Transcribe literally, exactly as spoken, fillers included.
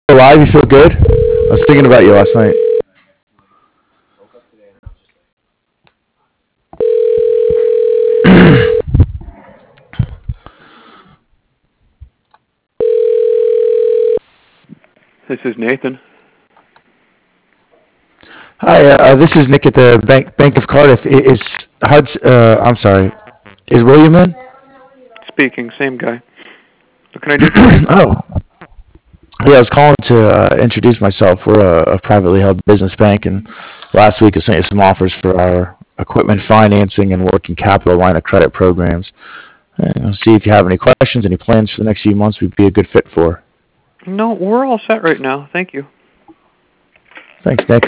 alive? You feel good? I was thinking about you last night. This is Nathan. Hi, uh, uh, this is Nick at the Bank Bank of Cardiff. I- Is Huds? Uh, I'm sorry. Is William in? Speaking, same guy. What can I do for you? Oh, yeah. I was calling to uh, introduce myself. We're a, a privately held business bank, and last week I sent you some offers for our equipment financing and working capital line of credit programs. Uh, see if you have any questions, any plans for the next few months. We'd be a good fit for. No, we're all set right now. Thank you. Thanks, Nick.